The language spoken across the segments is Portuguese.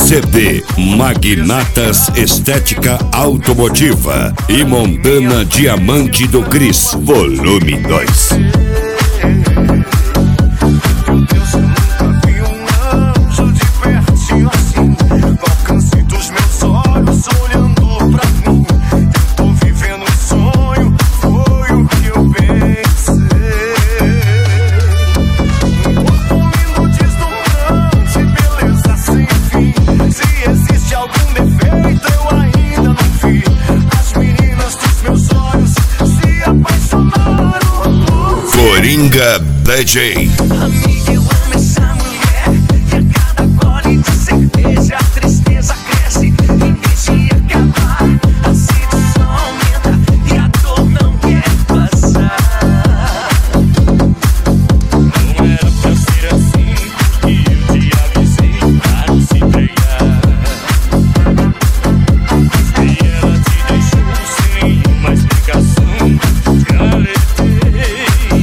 CD Magnatas Estética Automotiva e Montana Diamante do Cris, volume 2. Coringa DJ. Amiga, eu amo essa mulher, e a cada gole de cerveja a tristeza cresce. Em vez de acabar, a sedução aumenta e a dor não quer passar. Não era pra ser assim, e eu te avisei para não se entregar. E ela te deixou sem uma explicação. Te alertei.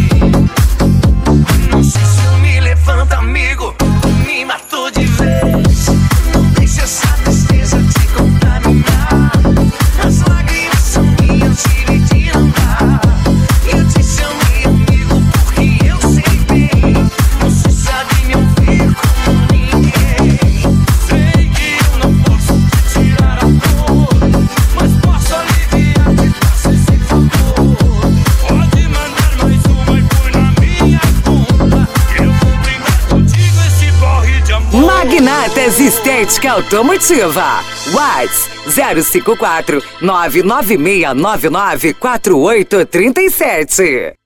Não sei se eu me levanto, amigo, me matou de vez. Não deixe essa tristeza te contaminar. As lágrimas são minhas, dividir não dá. Eu te chamei amigo porque eu sei bem. Você sabe me ouvir como ninguém. Sei que eu não posso te tirar a dor, mas posso aliviar-te, faça esse favor. Pode mandar mais uma e põe na minha conta. Eu vou brindar contigo esse porre de amor. Magnatas Estética Automotiva. WhatsApp 054 996994837.